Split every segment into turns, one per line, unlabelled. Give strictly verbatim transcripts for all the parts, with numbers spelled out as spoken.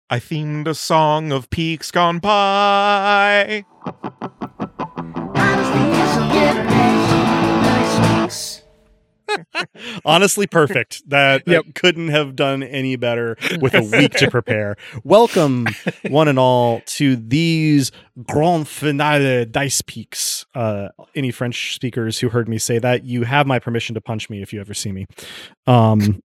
I themed a song of peaks gone by.
Honestly, perfect. That, that yep. couldn't have done any better with a week to prepare. Welcome, one and all, to these Grand Finale Dice Peaks. Uh, any French speakers who heard me say that, you have my permission to punch me if you ever see me. Um,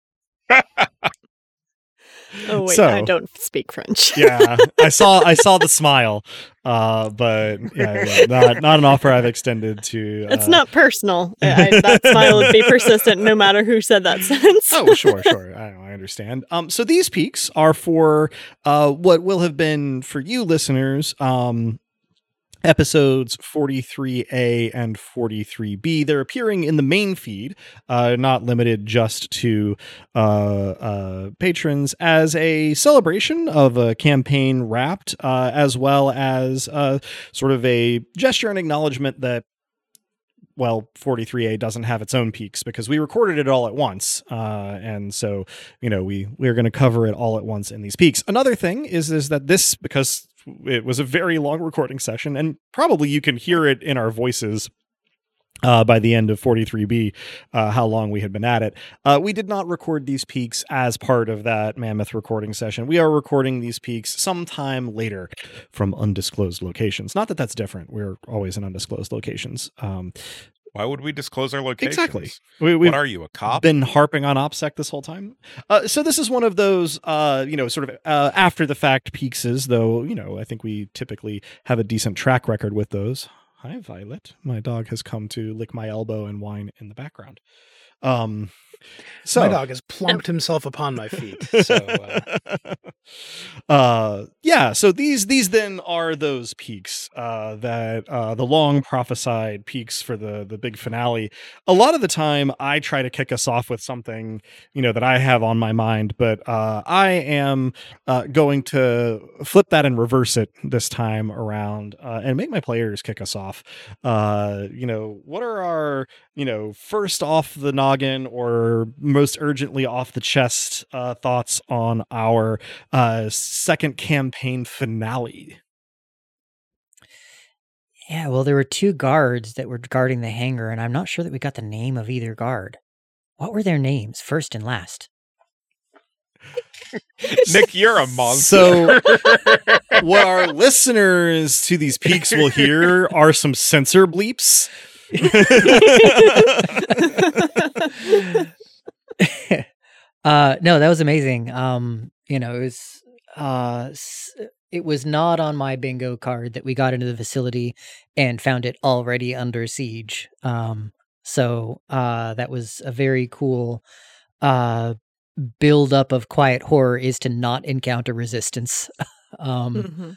oh wait,
so,
I don't speak French.
yeah, I saw I saw the smile, uh, but yeah, yeah, not not an offer I've extended to. Uh,
it's not personal. I, that smile would be persistent no matter who said that sentence.
oh, sure, sure. I, I understand. Um, so these peaks are for uh, what will have been for you listeners. Um, Episodes forty-three A and forty-three B. They're appearing in the main feed, uh, not limited just to uh, uh, patrons, as a celebration of a campaign wrapped, uh, as well as uh, sort of a gesture and acknowledgement that, well, forty-three A doesn't have its own peaks because we recorded it all at once. Uh, and so, you know, we, we're going to cover it all at once in these peaks. Another thing is, is that this, because it was a very long recording session, and probably you can hear it in our voices uh, by the end of forty-three B, uh, how long we had been at it. Uh, we did not record these peaks as part of that mammoth recording session. We are recording these peaks sometime later from undisclosed locations. Not that that's different. We're always in undisclosed locations. Um,
Why would we disclose our locations?
Exactly. We,
what are you, a cop?
Been harping on OPSEC this whole time. Uh, so this is one of those, uh, you know, sort of uh, after the fact peakses, though, you know, I think we typically have a decent track record with those. Hi, Violet. My dog has come to lick my elbow and whine in the background. Um, so
my dog has plumped himself upon my feet. So, uh...
uh, yeah. So these these then are those peaks uh, that uh, the long prophesied peaks for the the big finale. A lot of the time, I try to kick us off with something, you know, that I have on my mind, but uh, I am uh, going to flip that and reverse it this time around uh, and make my players kick us off. Uh, you know, what are our you know first off the noggin or most urgently off the chest uh, thoughts on our uh, second campaign finale?
Yeah, well, there were two guards that were guarding the hangar, and I'm not sure that we got the name of either guard. What were their names, first and last?
Nick, you're a monster.
So what our listeners to these peaks will hear are some censor bleeps.
uh no that was amazing. Um you know it was uh it was not on my bingo card that we got into the facility and found it already under siege. Um so uh that was a very cool uh build up of quiet horror, is to not encounter resistance um mm-hmm.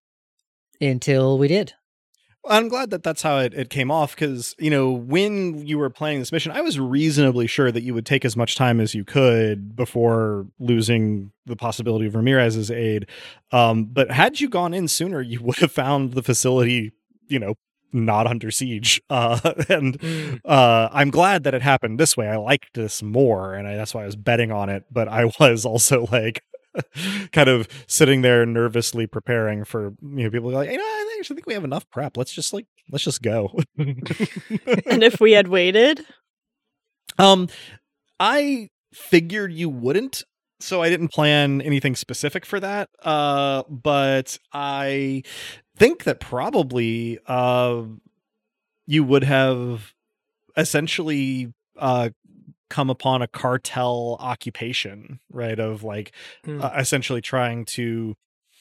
until we did.
I'm glad that that's how it, it came off, because, you know, when you were playing this mission, I was reasonably sure that you would take as much time as you could before losing the possibility of Ramirez's aid. Um, but had you gone in sooner, you would have found the facility, you know, not under siege. Uh, and mm. uh, I'm glad that it happened this way. I liked this more, and I, that's why I was betting on it. But I was also like, kind of sitting there nervously preparing for, you know, people like, you know, I actually think we have enough prep. Let's just like, let's just go.
And if we had waited?
Um, I figured you wouldn't, so I didn't plan anything specific for that. Uh, but I think that probably uh, you would have essentially uh, come upon a cartel occupation, right? Of like mm. uh, essentially trying to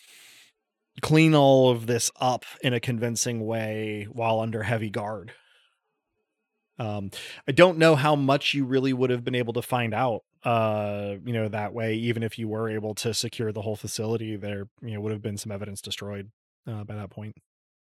clean all of this up in a convincing way while under heavy guard. Um, I don't know how much you really would have been able to find out, uh, you know, that way, even if you were able to secure the whole facility. There, you know, would have been some evidence destroyed uh, by that point.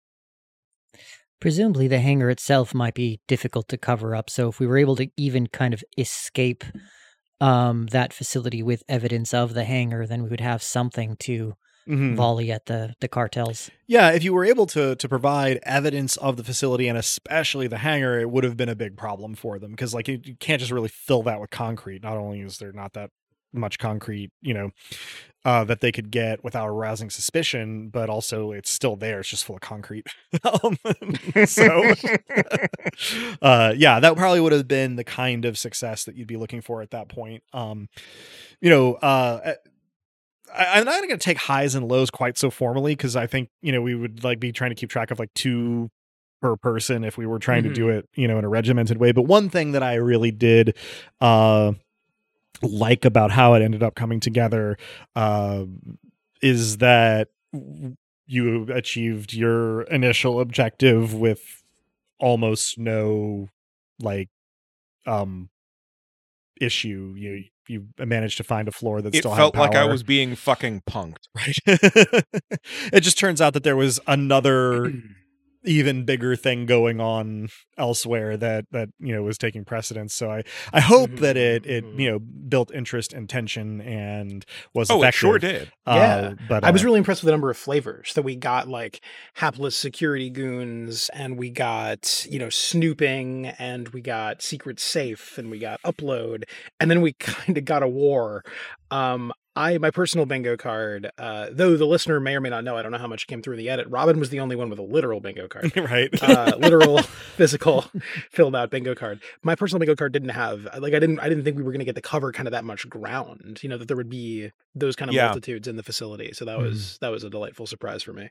Presumably the hangar itself might be difficult to cover up, so if we were able to even kind of escape um, that facility with evidence of the hangar, then we would have something to mm-hmm. volley at the, the cartels.
Yeah, if you were able to to provide evidence of the facility, and especially the hangar, it would have been a big problem for them, because like you, you can't just really fill that with concrete. Not only is there not that much concrete, you know, uh, that they could get without arousing suspicion, but also it's still there. It's just full of concrete. um, so, uh, yeah, that probably would have been the kind of success that you'd be looking for at that point. Um, you know, uh, I, I'm not going to take highs and lows quite so formally, because I think, you know, we would like be trying to keep track of like two per person if we were trying
Mm-hmm.
to do it, you know, in a regimented way. But one thing that I really did, uh, like about how it ended up coming together uh, is that you achieved your initial objective with almost no like um issue. You you managed to find a floor that
It
still
felt
had
like I
power.
was being fucking punked.
Right. It just turns out that there was another even bigger thing going on elsewhere that that you know was taking precedence. So I I hope that it it you know built interest and tension and was
Oh, it
effective.
sure did.
Uh,
Yeah.
but
I was
uh,
really impressed with the number of flavors that we got, like hapless security goons, and we got, you know, snooping, and we got secret safe, and we got upload, and then we kind of got a war. Um, I, my personal bingo card, uh, though the listener may or may not know, I don't know how much came through in the edit, Robin was the only one with a literal bingo card.
right.
uh, literal, physical, filled out bingo card. My personal bingo card didn't have like I didn't I didn't think we were going to get to cover kind of that much ground. You know, that there would be those kind of
Yeah.
multitudes in the facility. So that
Mhm.
was that was a delightful surprise for me.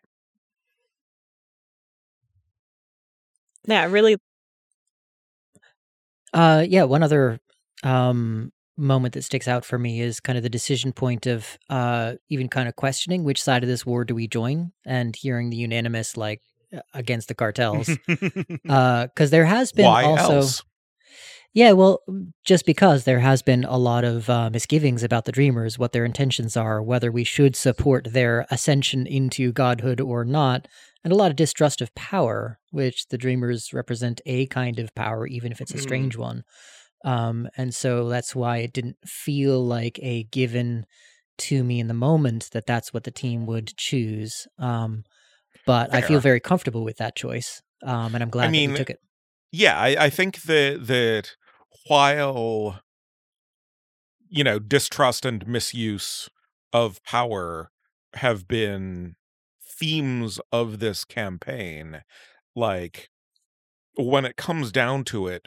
Yeah, really.
Uh, yeah, one other um, moment that sticks out for me is kind of the decision point of uh, even kind of questioning which side of this war do we join, and hearing the unanimous like uh, against the cartels, because there has been
Why
also.
else?
Yeah, well, just because there has been a lot of uh, misgivings about the Dreamers, what their intentions are, whether we should support their ascension into godhood or not, and a lot of distrust of power, which the Dreamers represent a kind of power, even if it's a
Mm.
strange one. Um, and so that's why it didn't feel like a given to me in the moment that that's what the team would choose. Um, but I feel
Fair.
very comfortable with that choice, um, and I'm glad that
mean,
we took it.
Yeah, I, I think that that while you know distrust and misuse of power have been themes of this campaign, like when it comes down to it,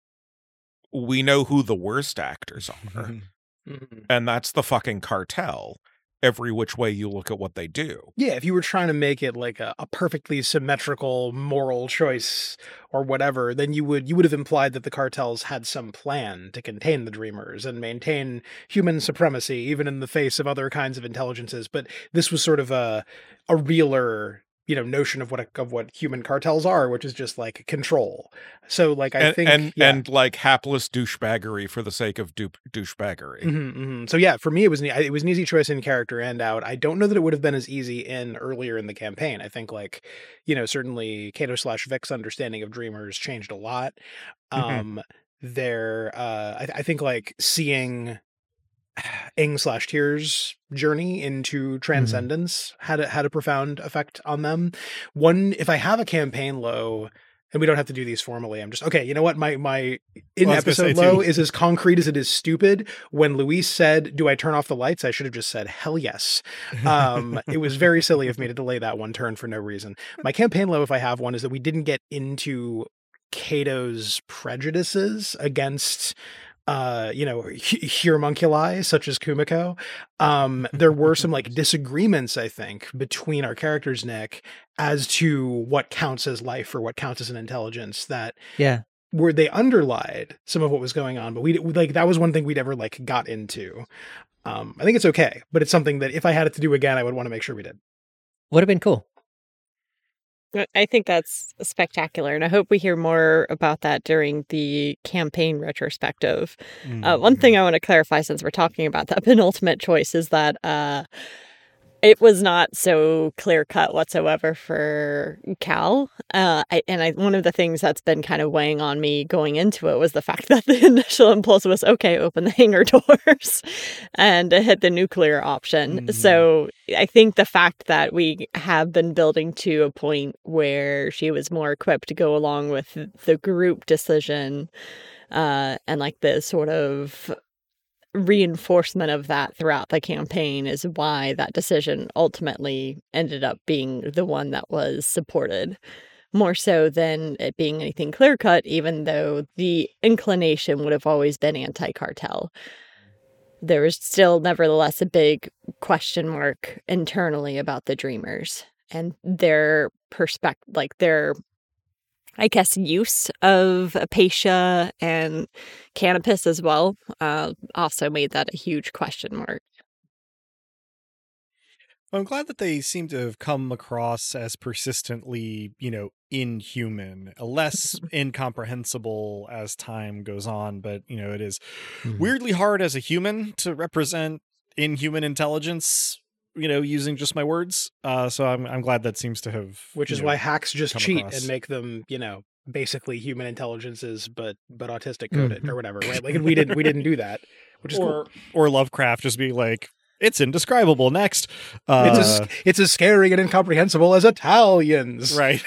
we know who the worst actors are,
Mhm.
and that's the fucking cartel. Every which way you look at what they do.
Yeah, if you were trying to make it like a, a perfectly symmetrical moral choice or whatever, then you would you would have implied that the cartels had some plan to contain the Dreamers and maintain human supremacy, even in the face of other kinds of intelligences. But this was sort of a a realer, you know, notion of what a, of what human cartels are, which is just like control. So, like, I
and
think,
and,
yeah.
and like hapless douchebaggery for the sake of du- douchebaggery.
Mm-hmm, mm-hmm. So yeah, for me, it was an, it was an easy choice in character and out. I don't know that it would have been as easy in earlier in the campaign. I think, like, you know, certainly Kato slash Vic's understanding of Dreamers changed a lot.
Mhm.
Um, there, uh, I, I think like seeing Ing slash Tears' journey into transcendence had a, had a profound effect on them. One, if I have a campaign low. And we don't have to do these formally. I'm just okay. You know what? My my in
Well, I was gonna say,
episode low
too.
is as concrete as it is stupid. When Luis said, "Do I turn off the lights?" I should have just said, "Hell yes." Um, it was very silly of me to delay that one turn for no reason. My campaign low, if I have one, is that we didn't get into Kato's prejudices against. Uh, you know, homunculi such as Kumiko. Um, there were some like disagreements, I think, between our characters, Nick, as to what counts as life or what counts as an intelligence that
Yeah.
where they underlied some of what was going on, but we like that was one thing we'd ever like got into. Um, I think it's okay, but it's something that if I had it to do again, I would want to make sure we did.
Would have been cool.
I- I think that's spectacular, and I hope we hear more about that during the campaign retrospective. Uh, one thing I want to clarify, since we're talking about that penultimate choice, is that uh, it was not so clear cut whatsoever for Cal. Uh, I, and I, one of the things that's been kind of weighing on me going into it was the fact that the initial impulse was, okay, open the hangar doors and hit the nuclear option.
Mhm.
So I think the fact that we have been building to a point where she was more equipped to go along with the group decision uh, and like the sort of reinforcement of that throughout the campaign is why that decision ultimately ended up being the one that was supported, more so than it being anything clear-cut, even though the inclination would have always been anti-cartel. There was still nevertheless a big question mark internally about the Dreamers and their perspective, like their, I guess, use of Apatia and Canopus as well, uh, also made that a huge question mark.
I'm glad that they seem to have come across as persistently, you know, inhuman, less incomprehensible as time goes on. But, you know, it is
Mhm.
weirdly hard as a human to represent inhuman intelligence, you know, using just my words. Uh, so I'm I'm glad that seems to have,
Which
you
is
know,
why hacks just
come
cheat
across.
and make them, you know, basically human intelligences, but but autistic coded
Mhm.
or whatever, right? Like, and we didn't we didn't do that, which is
or
cool.
or Lovecraft just be like, it's indescribable. Next, uh,
It's as it's as scary and incomprehensible as Italians.
right.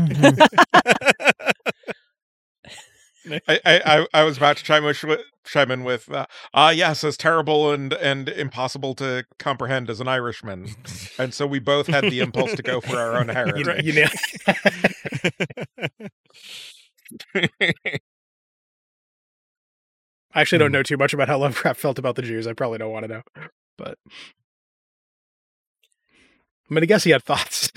I, I, I- I was about to chime, with, chime in with, uh, ah, yes, as terrible and, and impossible to comprehend as an Irishman. And so we both had the impulse to go for our own
You,
heritage.
you know. I actually don't
Hmm.
know too much about how Lovecraft felt about the Jews. I probably don't want to know, but I'm gonna guess he had thoughts.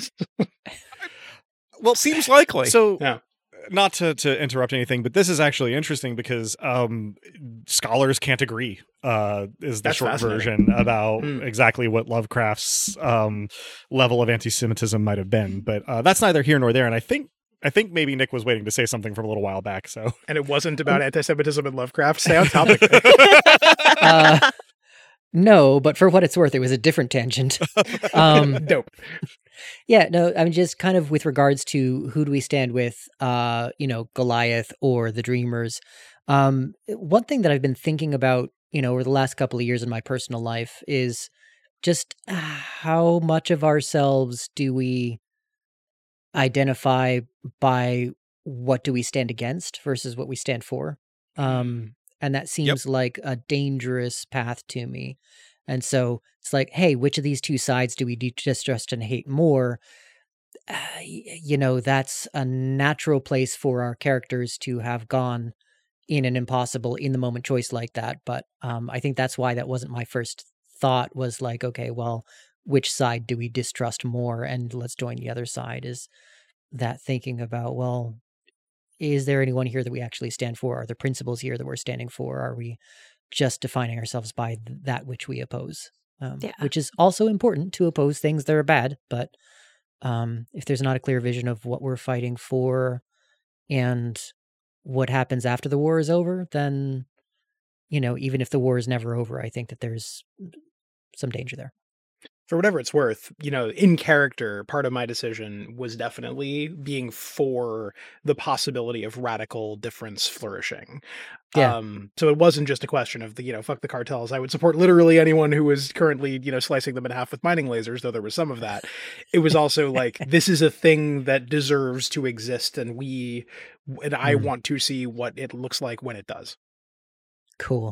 Well,
Seems likely.
so
Yeah.
not to, to interrupt anything, but this is actually interesting because um, scholars can't agree, uh, is the
That's
short
fascinating.
version about
Hmm.
exactly what Lovecraft's um, level of anti-Semitism might have been. But uh, that's neither here nor there. And I think I think maybe Nick was waiting to say something from a little while back. So
And it wasn't about anti-Semitism and Lovecraft. Stay on topic.
Uh, no, but for what it's worth, it was a different tangent. Um,
Dope.
Yeah, no, I mean, just kind of with regards to who do we stand with, uh, you know, Goliath or the Dreamers. Um, one thing that I've been thinking about, you know, over the last couple of years in my personal life is just how much of ourselves do we identify by what do we stand against versus what we stand for. Um, and that seems like a dangerous path to me. And so it's like, hey, which of these two sides do we de- distrust and hate more? Uh, y- you know, that's a natural place for our characters to have gone in an impossible in the moment choice like that. But um, I think that's why that wasn't my first thought, was like, okay, well, which side do we distrust more? And let's join the other side. Is that thinking about, well, is there anyone here that we actually stand for? Are there principles here that we're standing for? Are we just defining ourselves by th- that which we oppose? Um,
Yeah.
Which is also important, to oppose things that are bad. But um, if there's not a clear vision of what we're fighting for and what happens after the war is over, then, you know, even if the war is never over, I think that there's some danger there.
For whatever it's worth, you know, in character, part of my decision was definitely being for the possibility of radical difference flourishing.
Yeah.
Um, so it wasn't just a question of the, you know, fuck the cartels. I would support literally anyone who was currently, you know, slicing them in half with mining lasers, though there was some of that. It was also like, this is a thing that deserves to exist, and we, and I
Mm.
want to see what it looks like when it does.
Cool.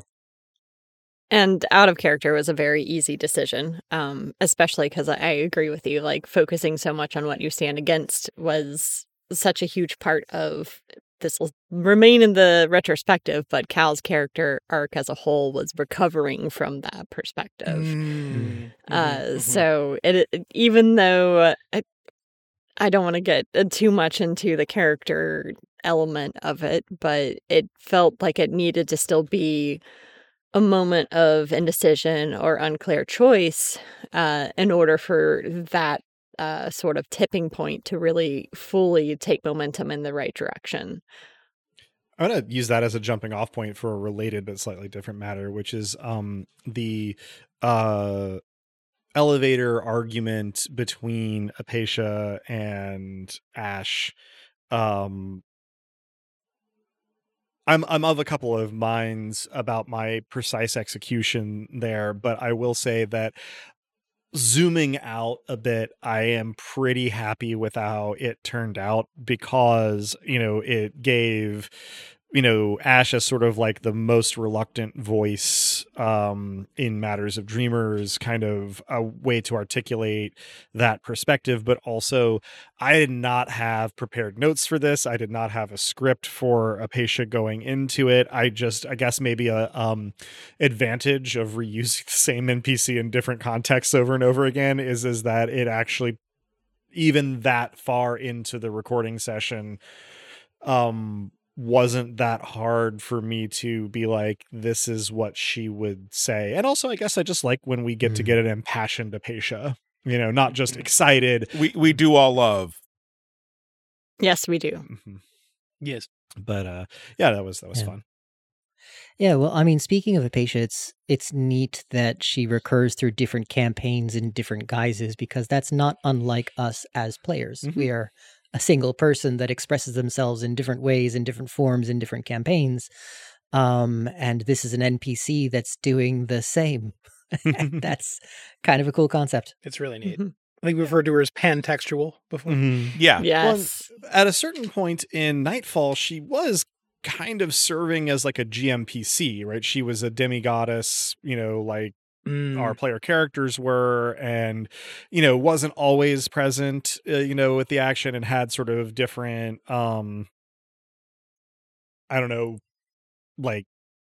And out of character was a very easy decision, um, especially because I, I agree with you. Like, focusing so much on what you stand against was such a huge part of this. Will remain in the retrospective, but Cal's character arc as a whole was recovering from that perspective.
Mm.
Uh,
Mhm, mhm.
So it, it- even though uh, I, I don't want to get uh, too much into the character element of it, but it felt like it needed to still be a moment of indecision or unclear choice uh, in order for that uh, sort of tipping point to really fully take momentum in the right direction.
I'm going to use that as a jumping off point for a related but slightly different matter, which is um, the uh, elevator argument between Apatia and Ash. Um, I'm I'm of a couple of minds about my precise execution there, but I will say that zooming out a bit, I am pretty happy with how it turned out, because, you know, it gave, you know, Ash as sort of like the most reluctant voice um, in matters of Dreamers, kind of a way to articulate that perspective. But also, I did not have prepared notes for this. I did not have a script for Apatia going into it. I just, I guess maybe a um, advantage of reusing the same N P C in different contexts over and over again is, is that it actually, even that far into the recording session, um, wasn't that hard for me to be like, this is what she would say. And also, I guess I just like when we get mm. to get an impassioned Apatia, you know, not just excited.
We we do all love.
Yes, we do.
Mm-hmm.
Yes.
But uh, yeah, that was, that was
yeah.
fun.
Yeah, well, I mean, speaking of Apatia, it's, it's neat that she recurs through different campaigns in different guises, because that's not unlike us as players. Mm-hmm. We are a single person that expresses themselves in different ways, in different forms, in different campaigns. Um, and this is an N P C that's doing the same. That's kind of a cool concept.
It's really neat. Mm-hmm. I think we've referred to her as pan-textual before.
Mm-hmm.
Yeah.
Yes.
Well, at a certain point in Nightfall, she was kind of serving as like a G M P C, right? She was a demigoddess, you know, like mm. our player characters were, and, you know, wasn't always present, uh, you know, with the action, and had sort of different, um, I don't know, like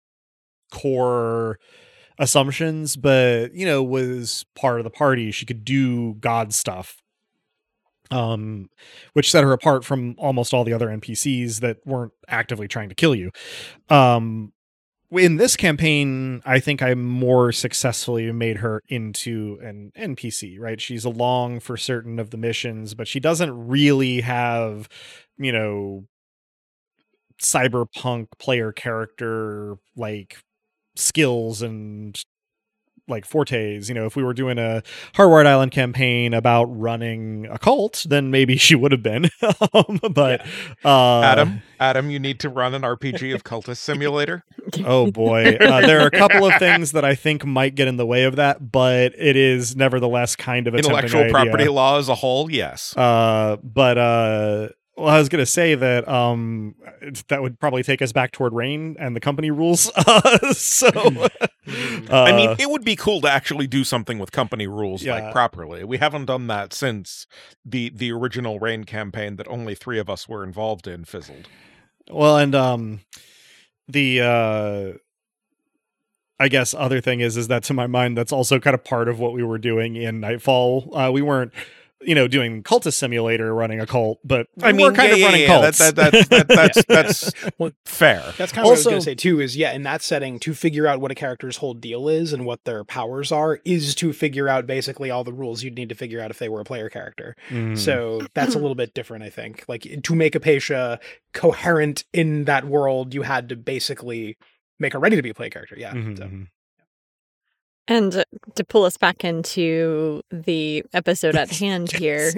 core assumptions, but, you know, was part of the party. She could do god stuff, um, which set her apart from almost all the other N P Cs that weren't actively trying to kill you. Um, in this campaign, I think I more successfully made her into an N P C, right? She's along for certain of the missions, but she doesn't really have, you know, cyberpunk player character like skills and like fortes. You know, if we were doing a Hardwired Island campaign about running a cult, then maybe she would have been. um, but yeah. uh,
Adam, Adam, you need to run an R P G of Cultist Simulator.
Oh boy, uh, there are a couple of things that I think might get in the way of that, but it is nevertheless kind of a
intellectual property law as a whole. Yes,
uh, but. Uh, Well, I was going to say that um, that would probably take us back toward Rain and the company rules. Uh, so, uh,
I mean, it would be cool to actually do something with company rules
yeah.
like properly. We haven't done that since the the original Rain campaign that only three of us were involved in fizzled.
Well, and um, the uh, I guess other thing is is that to my mind, that's also kind of part of what we were doing in Nightfall. Uh, we weren't. You know, doing Cultist Simulator, running a cult, but
I mean,
we're kind
yeah,
of
yeah,
running
yeah,
cults.
That, that, that, that, that's that's
well,
fair.
That's kind of also, what I was going to say too. Is yeah, in that setting, to figure out what a character's whole deal is and what their powers are, is to figure out basically all the rules you'd need to figure out if they were a player character. Mm. So that's a little bit different, I think. Like to make Apatia coherent in that world, you had to basically make her ready to be a player character. Yeah.
Mm-hmm.
So.
And to pull us back into the episode at hand here,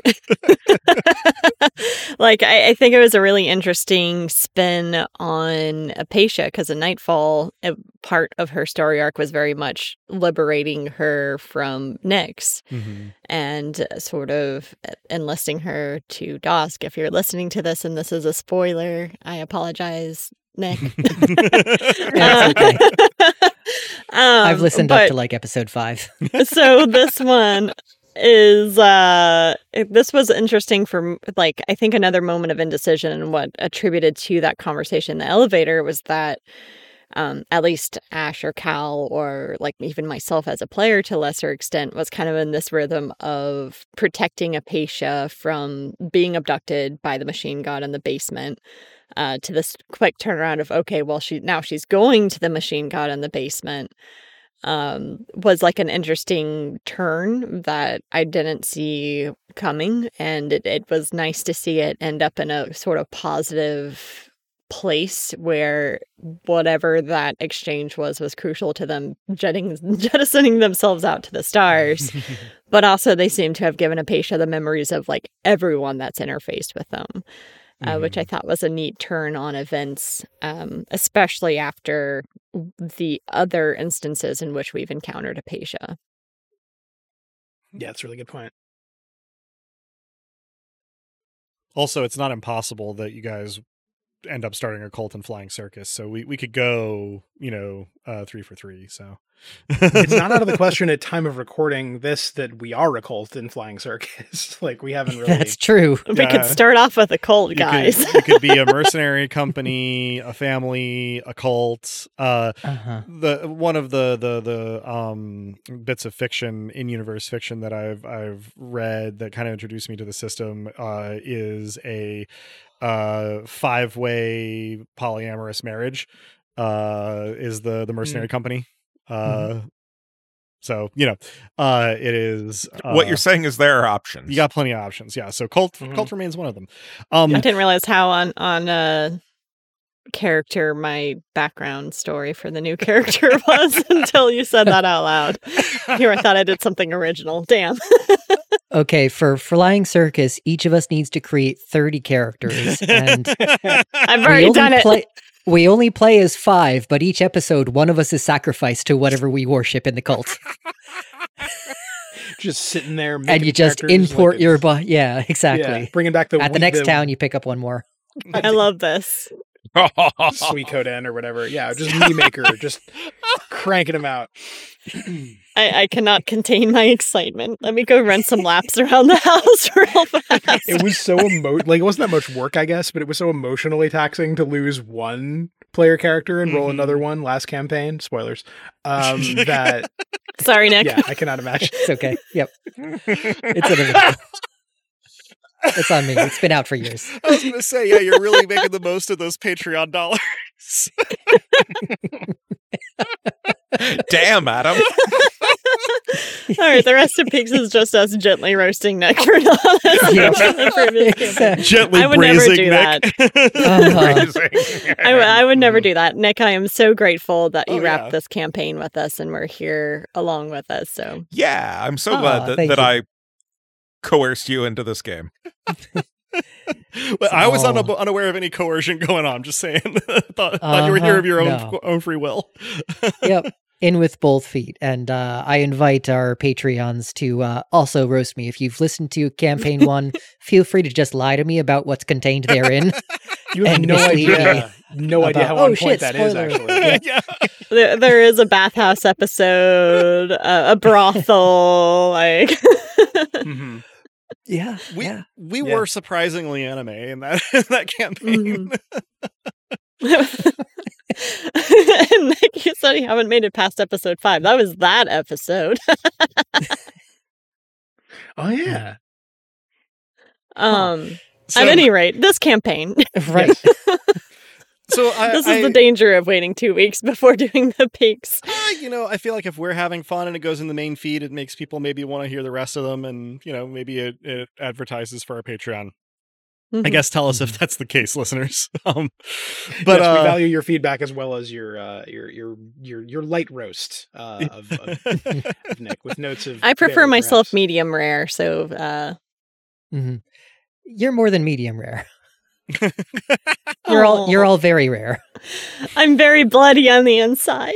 like, I, I think it was a really interesting spin on Apatia, because in Nightfall, a part of her story arc was very much liberating her from Nyx mm-hmm. and sort of enlisting her to Dusk. If you're listening to this and this is a spoiler, I apologize, Nick.
Yeah, okay.
Um,
I've listened
but,
up to like episode five.
So this one is uh it, this was interesting for like I think another moment of indecision, and what attributed to that conversation in the elevator was that um at least Ash or Cal, or like even myself as a player to a lesser extent, was kind of in this rhythm of protecting Apatia from being abducted by the machine god in the basement. Uh, to this quick turnaround of, okay, well, she now she's going to the machine god in the basement, um, was like an interesting turn that I didn't see coming. And it, it was nice to see it end up in a sort of positive place where whatever that exchange was, was crucial to them jetting, jettisoning themselves out to the stars. But also they seem to have given Apatia the memories of like everyone that's interfaced with them. Uh, mm-hmm. Which I thought was a neat turn on events, um, especially after the other instances in which we've encountered Apatia.
Yeah, that's a really good point.
Also, it's not impossible that you guys end up starting a cult in Flying Circus. So we, we could go, you know, uh, three for three. So
it's not out of the question at time of recording this that we are a cult in Flying Circus. Like we haven't really.
That's true.
We
Yeah.
could start off with a cult,
You
guys.
could, you could be a mercenary company, a family, a cult. Uh,
Uh-huh.
the one of the the the um bits of fiction in universe fiction that I've I've read that kind of introduced me to the system uh, is a uh, five way polyamorous marriage. Uh, is the the mercenary company. Uh, so you know, uh, it is uh,
what you're saying is there are options.
You got plenty of options. Yeah. So cult
Mhm.
cult remains one of them. Um,
I didn't realize how on on uh character my background story for the new character was until you said that out loud. Here I thought I did something original. Damn.
Okay, for Flying Circus, each of us needs to create thirty characters, and
I've
we
already
only
done it.
play. We only play as five, but each episode, one of us is sacrificed to whatever we worship in the cult,
Just sitting there,
and
making
you just
characters
import
like
your.
it's-
Bu- yeah, exactly.
yeah, bringing back the
At the
we-
next town, you pick up one more.
I love this.
Sweet Coden or whatever. Yeah, just me maker, just cranking them out.
I, I cannot contain my excitement. Let me go run some laps around the house real fast.
It was so emo like it wasn't that much work, I guess, but it was so emotionally taxing to lose one player character and roll
Mhm.
another one last campaign. Spoilers. Um, that
Sorry, Nick.
yeah, I cannot imagine.
It's okay. Yep, it's an It's on me. It's been out for years.
I was going to say, yeah, you're really making the most of those Patreon dollars.
Damn, Adam.
All right, the rest of Peaks is just us gently roasting Nick for not
Yep.
the previous campaign.
Exactly.
Gently
I would never
braising
do
Nick.
Uh-huh.
Amazing.
I, w- I would never do that. Nick, I am so grateful that you
Oh,
wrapped
yeah.
this campaign with us and we're here along with us. So
Yeah, I'm so
Aw,
glad that,
thank
that
you.
I coerced you into this game.
But I was
Oh.
una- unaware of any coercion going on. Just saying, thought, thought you were here
Uh-huh.
of your own
No.
own free will.
Yep. In with both feet. And uh, I invite our Patreons to uh, also roast me. If you've listened to campaign one, feel free to just lie to me about what's contained therein.
You have
And
no
mislead me
idea. No idea how
about-
on
oh,
point
shit,
that is,
spoiler.
actually.
yeah.
there, there is a bathhouse episode, uh, a brothel, like.
Mhm.
Yeah.
We
yeah.
we
Yeah.
were surprisingly anime in that in that campaign.
And Nick, you said you haven't made it past episode five. That was that episode.
Oh yeah.
Um,
So,
at any rate, this campaign.
Right.
so I,
this is
I,
the danger of waiting two weeks before doing the peaks.
uh, you know, I feel like if we're having fun and it goes in the main feed, it makes people maybe want to hear the rest of them, and you know, maybe it, it advertises for our Patreon. I guess tell us if that's the case, listeners. Um, but
Yes, we
uh,
value your feedback as well as your uh, your your your your light roast uh, of, of, of Nick with notes of.
I prefer
berry,
myself
perhaps.
medium rare, so uh,
hmm You're more than medium rare. You're all you're all very rare.
I'm very bloody on the inside.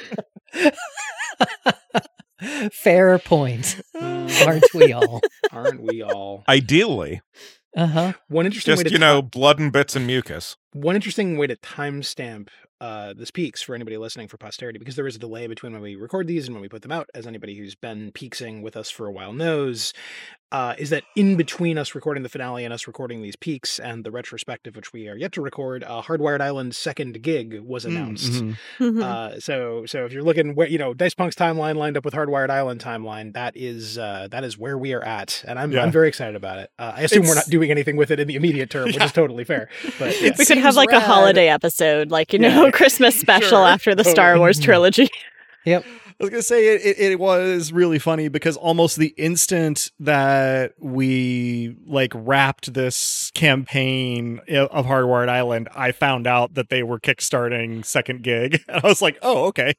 Fair point.
Mm,
Aren't we all?
aren't we all?
Ideally,
Uh-huh.
One interesting way
just,
to
you know,
ti-
blood and bits and mucus.
one interesting way to timestamp uh, this peaks for anybody listening for posterity, because there is a delay between when we record these and when we put them out, as anybody who's been peaksing with us for a while knows, uh, is that in between us recording the finale and us recording these peaks and the retrospective, which we are yet to record, uh, Hardwired Island's second gig was announced.
mhm.
Mhm.
Uh, so, so if you're looking where, you know, Dice Punk's timeline lined up with Hardwired Island timeline, that is, uh, that is where we are at. And I'm,
Yeah.
I'm very excited about it. Uh, I assume we're
It's-
not doing anything with it in the immediate term, which
Yeah.
is totally fair, but
It
we could have
seems
like a
rad.
holiday episode, like, you
Yeah.
know, Christmas special
Sure.
after the Star
Totally.
Wars trilogy.
Yep.
I was gonna say it, it. It was really funny because almost the instant that we like wrapped this campaign of Hardwired Island, I found out that they were kickstarting second gig, and I was like, "Oh, okay."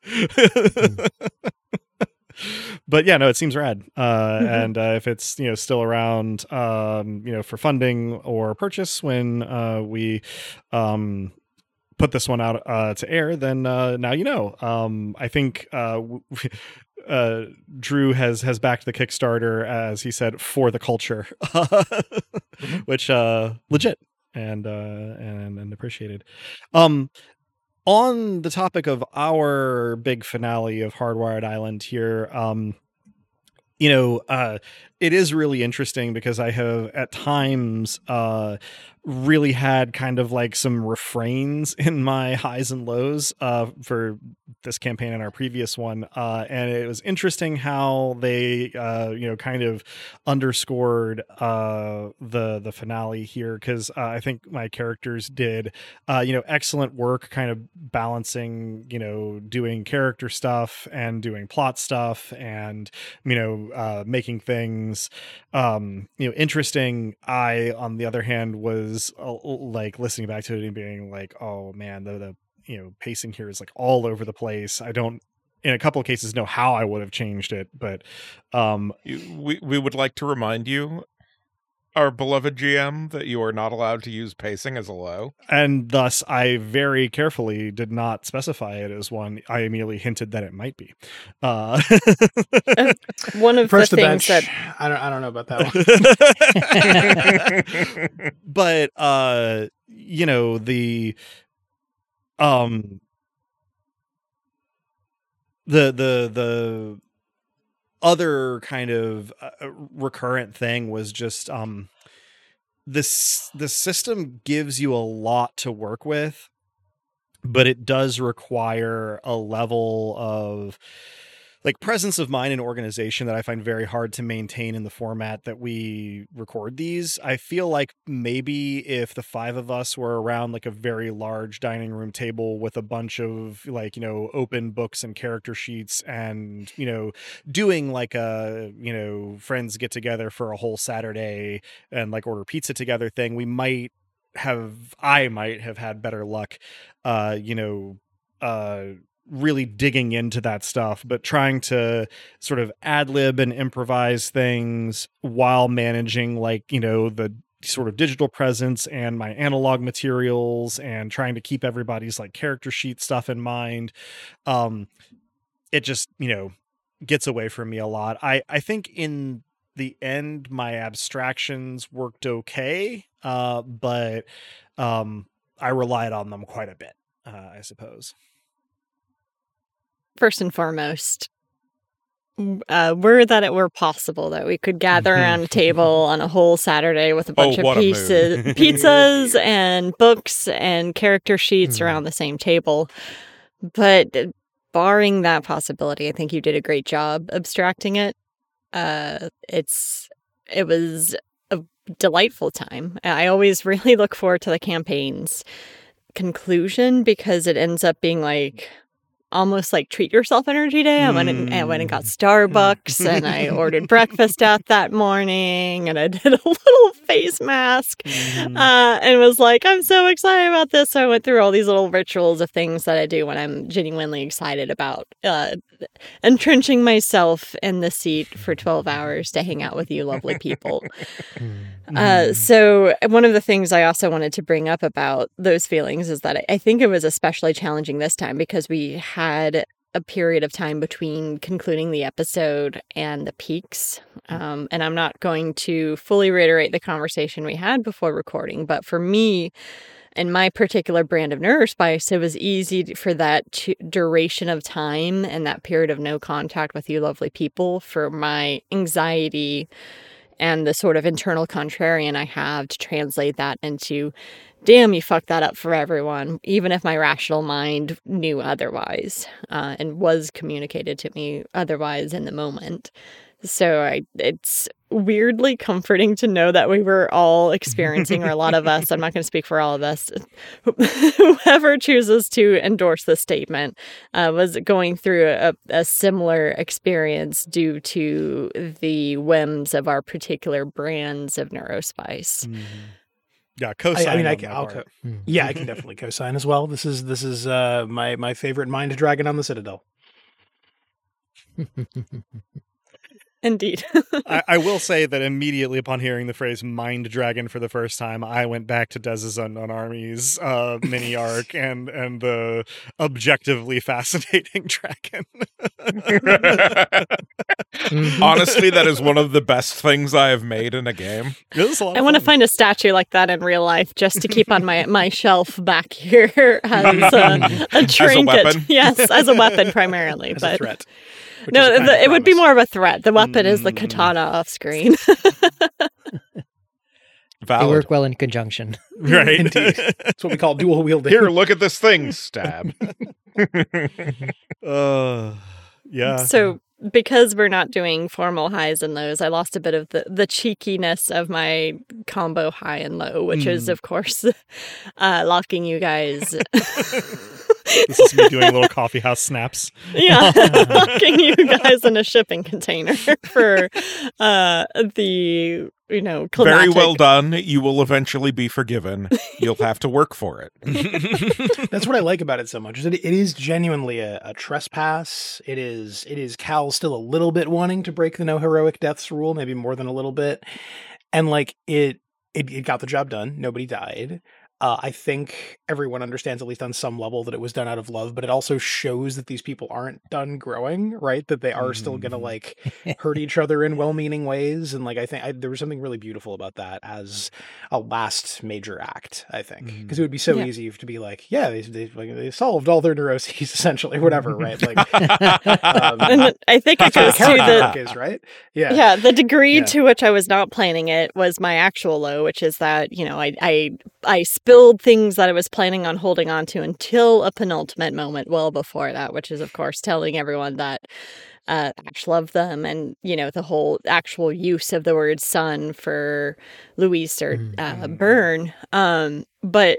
But yeah, no, it seems rad. Uh,
Mhm.
and uh, if it's you know still around, um, you know, for funding or purchase when uh, we um, put this one out uh, to air, then uh, now you know. Um, I think uh, w- uh, Drew has has backed the Kickstarter, as he said, for the culture, which uh, legit. and uh, and and appreciated. Um, on the topic of our big finale of Hardwired Island here, um, you know, uh, it is really interesting because I have at times uh, really had kind of like some refrains in my highs and lows uh, for this campaign and our previous one. Uh, and it was interesting how they, uh, you know, kind of underscored uh, the the finale here, because uh, I think my characters did, uh, you know, excellent work kind of balancing, you know, doing character stuff and doing plot stuff and, you know, uh, making things, um, you know, interesting. I, on the other hand, was uh, like listening back to it and being like, oh man, the, the, you know, pacing here is like all over the place. I don't, in a couple of cases, know how I would have changed it, but um,
You- we we would like to remind you, our beloved G M, that you are not allowed to use pacing as a low.
and thus I very carefully did not specify it as one. I immediately hinted that it might be. Uh,
One of
First
the
the
things
bench.
that
I don't. I don't know about that one.
but uh you know, the um the the the other kind of uh, recurrent thing was just um this the system gives you a lot to work with, but it does require a level of like presence of mind and organization that I find very hard to maintain in the format that we record these. I feel like maybe if the five of us were around like a very large dining room table with a bunch of like, you know, open books and character sheets and, you know, doing like a, you know, friends get together for a whole Saturday and like order pizza together thing, we might have, I might have had better luck, uh, you know, uh, really digging into that stuff, but trying to sort of ad lib and improvise things while managing like, you know, the sort of digital presence and my analog materials and trying to keep everybody's like character sheet stuff in mind. Um, it just, you know, gets away from me a lot. I, I think in the end, my abstractions worked okay, uh, but um, I relied on them quite a bit, uh, I suppose.
first and foremost, uh, were that it were possible that we could gather around a table on a whole Saturday with a bunch
Oh,
of
what a mood.
pieces, pizzas and books and character sheets
Mm.
around the same table. But barring that possibility, I think you did a great job abstracting it. Uh, it's it was a delightful time. I always really look forward to the campaign's conclusion because it ends up being like almost like treat yourself energy day. I went and, I went and got Starbucks and I ordered breakfast out that morning and I did a little face mask
Mhm.
uh, and was like, I'm so excited about this. So I went through all these little rituals of things that I do when I'm genuinely excited about uh, entrenching myself in the seat for twelve hours to hang out with you lovely people. Uh, so one of the things I also wanted to bring up about those feelings is that I, I think it was especially challenging this time because we had a period of time between concluding the episode and the peaks. Um, and I'm not going to fully reiterate the conversation we had before recording, but for me, in my particular brand of Neurospice, it was easy for that to, duration of time and that period of no contact with you lovely people for my anxiety and the sort of internal contrarian I have to translate that into, damn, you fucked that up for everyone, even if my rational mind knew otherwise uh, and was communicated to me otherwise in the moment. So I, it's weirdly comforting to know that we were all experiencing, or a lot of us, I'm not going to speak for all of us, whoever chooses to endorse this statement uh, was going through a, a similar experience due to the whims of our particular brands of Neurospice.
Mhm. Yeah, co-sign.
I, I mean, I
on
can.
my
I'll
part.
co- yeah, I can definitely co-sign as well. This is this is uh, my my favorite mind dragon on the Citadel.
Indeed.
I, I will say that immediately upon hearing the phrase "mind dragon" for the first time, I went back to Dez's Unknown Armies uh, mini arc and and the objectively fascinating dragon.
Mhm.
Honestly, that is one of the best things I have made in a game.
It was a lot
I
of
want to
fun.
find a statue like that in real life just to keep on my, my shelf back here as a, a trinket.
weapon?
Yes, as a weapon primarily.
As
but
a threat. which is
no,
a kind
the,
of
it would be
promise.
more of a threat. The weapon is the
Mm.
katana off screen.
They
Valid.
work well in conjunction.
Right.
Indeed. That's what we call dual wielding.
Here, look at this thing. Stab.
uh, yeah.
So because we're not doing formal highs and lows, I lost a bit of the, the cheekiness of my combo high and low, which is,
Mm.
of course, uh, locking you guys.
This is me doing little coffee house snaps.
Yeah, locking you guys in a shipping container for uh, the, you know,
Very
climatic.
well done. You will eventually be forgiven. You'll have to work for it.
That's what I like about it so much. Is it, it is genuinely a, a trespass. It is it is Cal still a little bit wanting to break the no heroic deaths rule, maybe more than a little bit. And like it it, it got the job done. Nobody died. Uh, I think everyone understands, at least on some level, that it was done out of love, but it also shows that these people aren't done growing, right? That they are still going to
Mhm.
like hurt each other in well-meaning ways. And like, I think I, there was something really beautiful about that as a last major act, I think, because it would be so
Yeah.
easy to be like, yeah, they, they, like, they solved all their neuroses essentially, whatever, right? Like, um,
And I think it
that's what
goes
a
to
character
the
arc is, right? Yeah.
yeah the degree
Yeah.
to which I was not planning it was my actual low, which is that, you know, I I I spilled things that I was planning on holding on to until a penultimate moment well before that, which is of course telling everyone that uh Ash loved them, and you know the whole actual use of the word son for Louise or uh,
Mhm.
Byrne. Um, but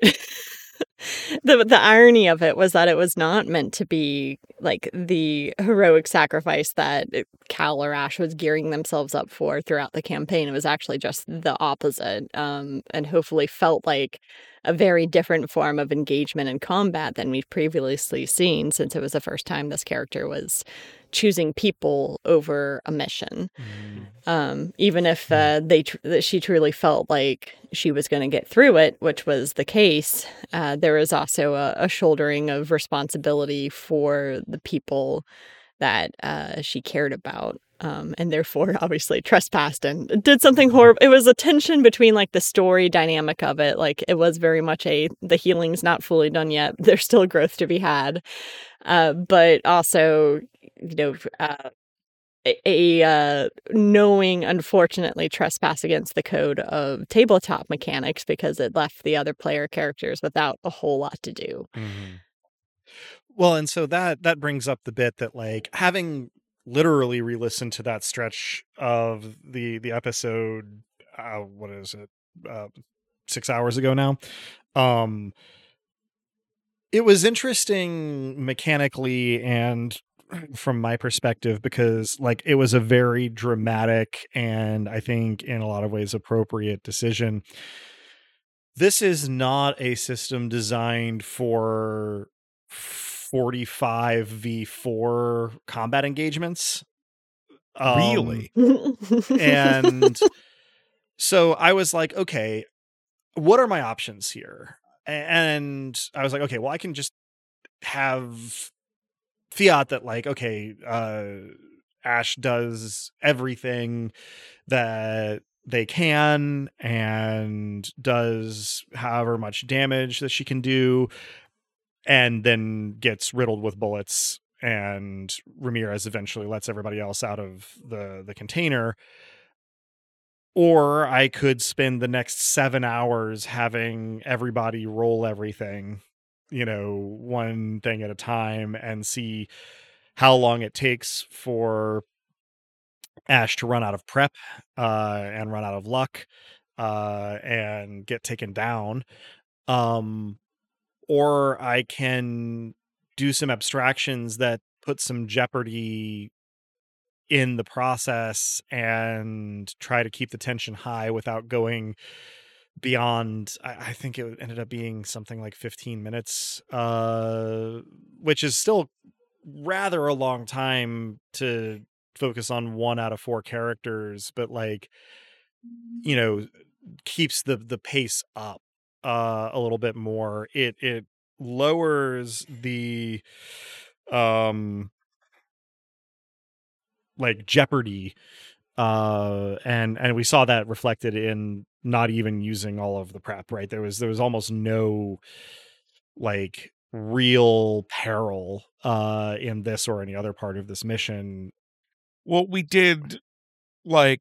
the the irony of it was that it was not meant to be like the heroic sacrifice that Cal or Ash was gearing themselves up for throughout the campaign. It was actually just the opposite, um, and hopefully felt like a very different form of engagement and combat than we've previously seen, since it was the first time this character was choosing people over a mission.
Mm.
Um, even if uh, they tr- that she truly felt like she was going to get through it, which was the case, uh, there was also a, a shouldering of responsibility for the people that uh, she cared about. Um, and therefore, obviously, trespassed and did something horrible. It was a tension between like the story dynamic of it. Like it was very much a the healing's not fully done yet. There's still growth to be had, uh, but also, you know, uh, a, a uh, knowing, unfortunately, trespass against the code of tabletop mechanics because it left the other player characters without a whole lot to do.
Mhm. Well, and so that that brings up the bit that like having literally re-listened to that stretch of the the episode, uh, what is it, uh, six hours ago now. Um, it was interesting mechanically and from my perspective because like it was a very dramatic and I think in a lot of ways appropriate decision. This is not a system designed for forty-five v four combat engagements. Um,
Really?
and so I was like, okay, what are my options here? And I was like, okay, well, I can just have fiat that like, okay, uh, Ash does everything that they can and does however much damage that she can do and then gets riddled with bullets, and Ramirez eventually lets everybody else out of the the container. Or I could spend the next seven hours having everybody roll everything, you know, one thing at a time, and see how long it takes for Ash to run out of prep uh, and run out of luck uh, and get taken down. Um, or I can do some abstractions that put some jeopardy in the process and try to keep the tension high without going beyond, I, I think it ended up being something like fifteen minutes, uh, which is still rather a long time to focus on one out of four characters, but like, you know, keeps the the pace up uh, a little bit more. It it lowers the um like jeopardy, uh, and and we saw that reflected in not even using all of the prep. Right, there was there was almost no like real peril uh in this or any other part of this mission.
Well, we did like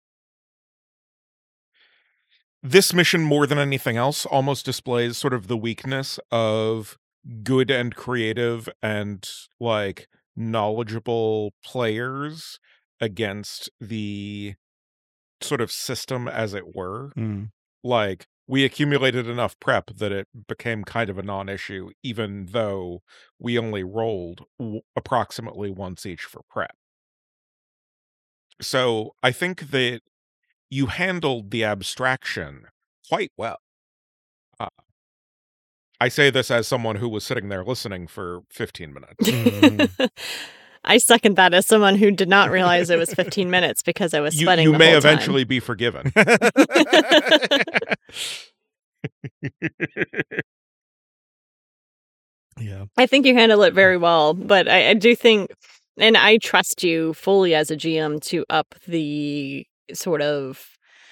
this mission more than anything else almost displays sort of the weakness of good and creative and like knowledgeable players against the sort of system as it were.
Mm.
Like we accumulated enough prep that it became kind of a non-issue, even though we only rolled w- approximately once each for prep. So I think that you handled the abstraction quite well. Uh, I say this as someone who was sitting there listening for fifteen minutes.
Mhm.
I second that as someone who did not realize it was fifteen minutes because I was
You,
sweating
you
the
may
whole
eventually be forgiven.
Yeah.
time. I think you handle it very well, but I, I do think, and I trust you fully as a G M to up the sort of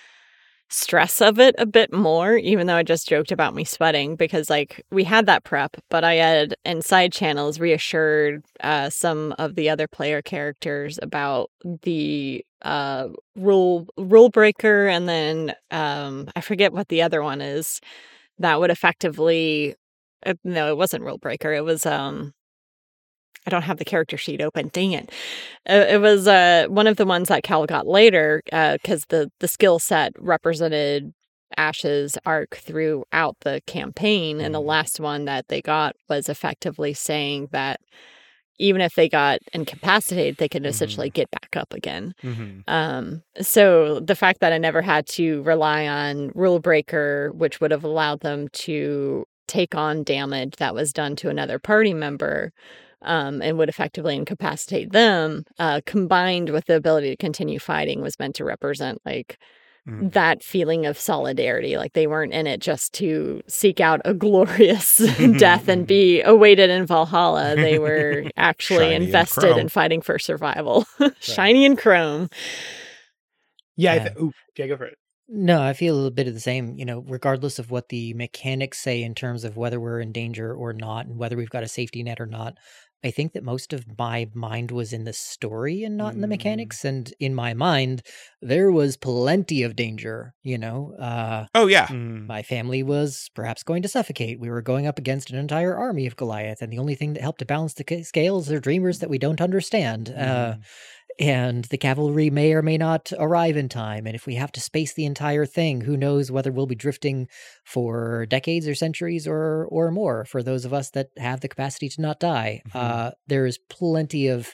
stress of it a bit more, even though I just joked about me sweating, because like we had that prep, but I had in side channels reassured uh, some of the other player characters about the uh, rule rule breaker, and then um, I forget what the other one is that would effectively. Uh, no, it wasn't rule breaker. It was um. I don't have the character sheet open. Dang it. Uh, It was uh, one of the ones that Cal got later because the, the skill set represented Ash's arc throughout the campaign. And the
Mhm.
last one that they got was effectively saying that even if they got incapacitated, they could essentially get back up again.
Mhm.
Um, so the fact that I never had to rely on Rule Breaker, which would have allowed them to take on damage that was done to another party member, um, and would effectively incapacitate them, uh, combined with the ability to continue fighting, was meant to represent like
Mhm.
that feeling of solidarity. Like they weren't in it just to seek out a glorious death and be awaited in Valhalla. They were actually
Shiny and
invested
chrome.
in fighting for survival. Shiny and chrome.
Yeah, I
Yeah.
th- ooh, yeah, go for it.
No, I feel a little bit of the same, you know, regardless of what the mechanics say in terms of whether we're in danger or not and whether we've got a safety net or not. I think that most of my mind was in the story and not in the
Mm.
mechanics. And in my mind, there was plenty of danger, you know. Uh,
Oh, yeah.
Mm.
my family was perhaps going to suffocate. We were going up against an entire army of Goliath. And the only thing that helped to balance the ca- scales are dreamers that we don't understand. Uh,
Mhm.
and the cavalry may or may not arrive in time. And if we have to space the entire thing, who knows whether we'll be drifting for decades or centuries or or more for those of us that have the capacity to not die.
Mhm.
Uh, there is plenty of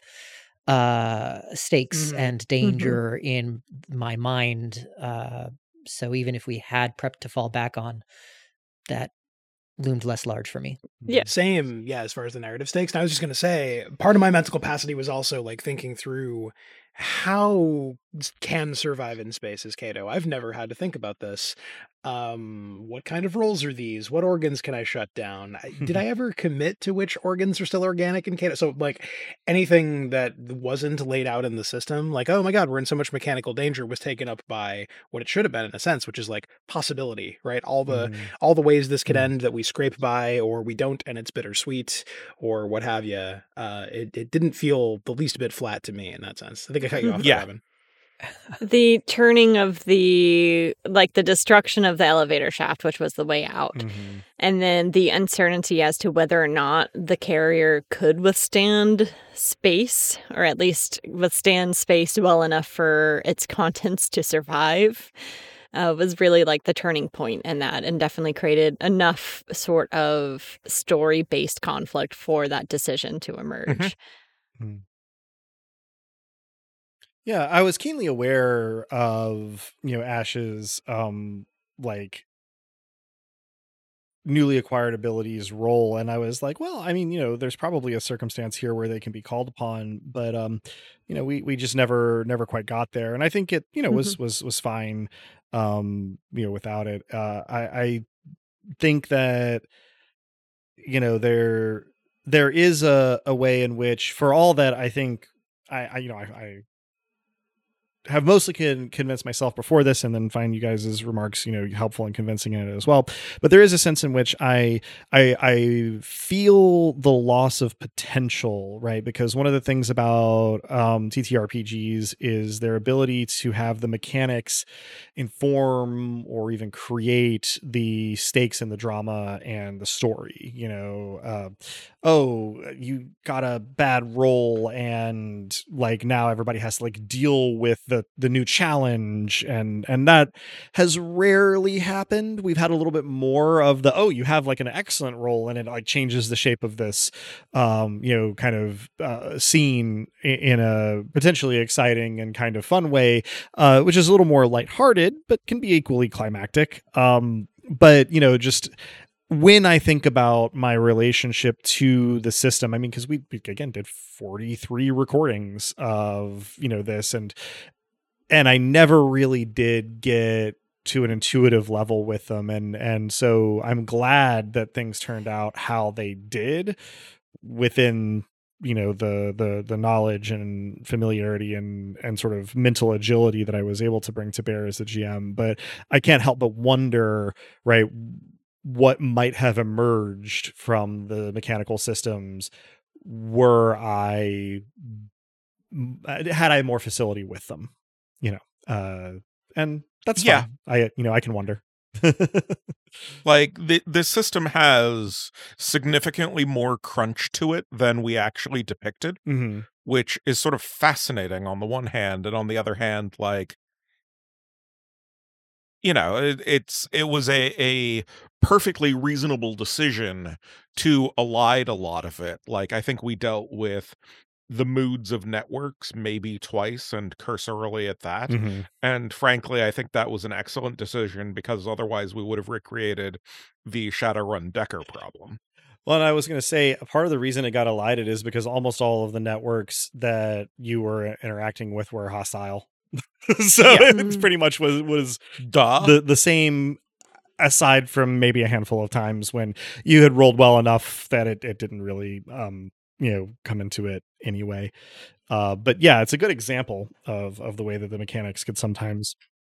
uh, stakes
Mhm.
and danger in my mind. Uh, so even if we had prep to fall back on, that loomed less large for me.
Yeah.
Same, yeah, as far as the narrative stakes. And I was just going to say, part of my mental capacity was also like thinking through how can survive in space as Kato. I've never had to think about this. Um, what kind of roles are these? What organs can I shut down? I- Did I ever commit to which organs are still organic in Kato? So like anything that wasn't laid out in the system, like, oh my God, we're in so much mechanical danger, was taken up by what it should have been in a sense, which is like possibility, right? All the
Mhm.
all the ways this could
Mm.
end that we scrape by or we don't and it's bittersweet or what have you. Uh, it, it didn't feel the least bit flat to me in that sense. I think I cut you off there,
Yeah.
Robin.
The turning of the, like the destruction of the elevator shaft, which was the way out.
Mhm.
And then the uncertainty as to whether or not the carrier could withstand space, or at least withstand space well enough for its contents to survive, uh, was really like the turning point in that, and definitely created enough sort of story-based conflict for that decision to emerge.
Yeah, I was keenly aware of, you know, Ash's um like newly acquired abilities roll, and I was like, well, I mean, you know, there's probably a circumstance here where they can be called upon, but um you know, we we just never never quite got there, and I think it, you know,
Mhm.
was was was fine, um you know, without it. uh i i think that, you know, there there is a a way in which, for all that I think I, I you know, I, I have mostly con- convinced myself before this, and then find you guys' remarks, you know, helpful and convincing in it as well. But there is a sense in which I, I, I feel the loss of potential, right? Because one of the things about um, T T R P Gs is their ability to have the mechanics inform or even create the stakes in the drama and the story. You know, uh, oh, you got a bad roll, and like now everybody has to like deal with the the new challenge, and and that has rarely happened. We've had a little bit more of the, oh, you have like an excellent roll, and it like changes the shape of this um you know, kind of uh scene i- in a potentially exciting and kind of fun way, uh which is a little more lighthearted but can be equally climactic. Um but you know, just when I think about my relationship to the system, I mean, because we, we again did forty-three recordings of, you know, this, and and I never really did get to an intuitive level with them, and and so I'm glad that things turned out how they did within, you know, the the the knowledge and familiarity and and sort of mental agility that I was able to bring to bear as a G M. But I can't help but wonder, right, what might have emerged from the mechanical systems were I m- had I more facility with them, you know. Uh and that's
Yeah.
fine. I, you know, I can wonder.
Like the the system has significantly more crunch to it than we actually depicted,
hmm
which is sort of fascinating on the one hand, and on the other hand, like, you know, it, it's it was a a perfectly reasonable decision to elide a lot of it. Like, I think we dealt with the moods of networks maybe twice, and cursorily at that.
hmm
And frankly, I think that was an excellent decision, because otherwise we would have recreated the Shadowrun Decker problem.
Well, and I was going to say, a part of the reason it got elided is because almost all of the networks that you were interacting with were hostile. So
Yeah.
it pretty much was was
Duh.
the the same, aside from maybe a handful of times when you had rolled well enough that it, it didn't really um you know, come into it anyway. Uh but yeah, it's a good example of of the way that the mechanics could sometimes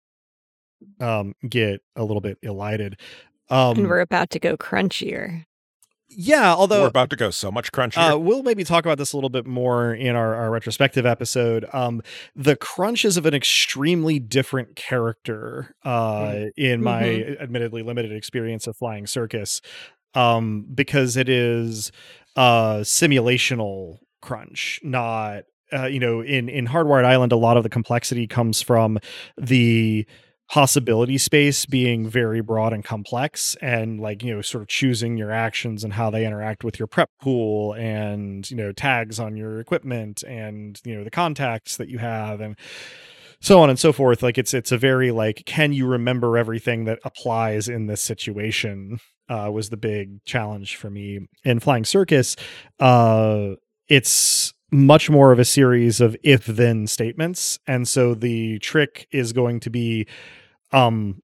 um get a little bit elided.
And
Um
we're about to go crunchier.
yeah,
We're
although
about to go so much crunchier.
Uh, we'll maybe talk about this a little bit more in our, our retrospective episode. Um, the Crunch is of an extremely different character uh,
Mm.
in my
Mhm.
admittedly limited experience of Flying Circus, um, because it is uh, simulational crunch, not uh, you know, in in Hardwired Island, a lot of the complexity comes from the possibility space being very broad and complex, and like, you know, sort of choosing your actions and how they interact with your prep pool, and you know, tags on your equipment, and you know, the contacts that you have, and so on and so forth. Like, it's it's a very like, can you remember everything that applies in this situation, uh was the big challenge for me. In Flying Circus, uh it's much more of a series of if then statements, and so the trick is going to be um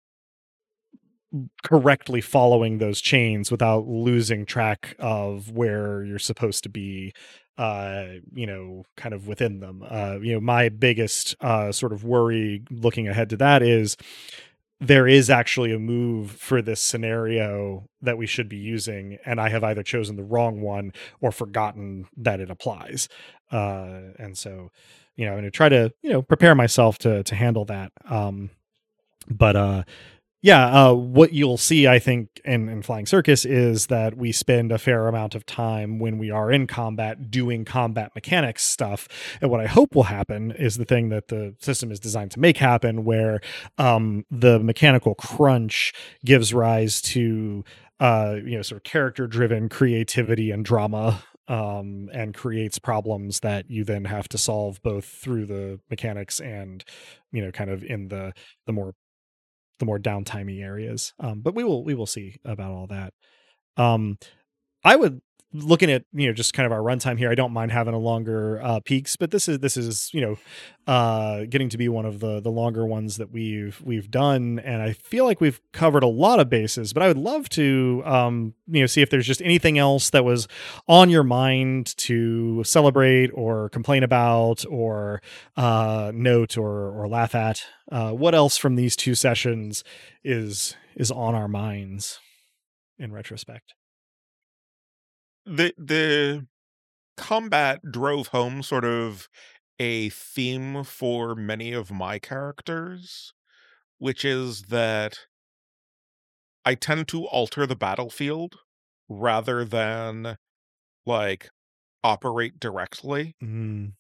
correctly following those chains without losing track of where you're supposed to be, uh you know, kind of within them. Uh you know, my biggest uh sort of worry looking ahead to that is there is actually a move for this scenario that we should be using, and I have either chosen the wrong one or forgotten that it applies. Uh and so, you know, I'm going to try to, you know, prepare myself to to handle that. Um but uh yeah, uh, what you'll see, I think, in, in Flying Circus is that we spend a fair amount of time when we are in combat doing combat mechanics stuff. And what I hope will happen is the thing that the system is designed to make happen, where um, the mechanical crunch gives rise to, uh, you know, sort of character-driven creativity and drama, um, and creates problems that you then have to solve both through the mechanics and, you know, kind of in the the more the more downtimey areas. Um, but we will we will see about all that. Um, I would, looking at, you know, just kind of our runtime here, I don't mind having a longer uh, peaks, but this is this is you know uh, getting to be one of the the longer ones that we've we've done, and I feel like we've covered a lot of bases. But I would love to um, you know see if there's just anything else that was on your mind to celebrate or complain about or uh, note or or laugh at. Uh, what else from these two sessions is is on our minds in retrospect?
The the combat drove home sort of a theme for many of my characters, which is that I tend to alter the battlefield rather than like operate directly,
Mm.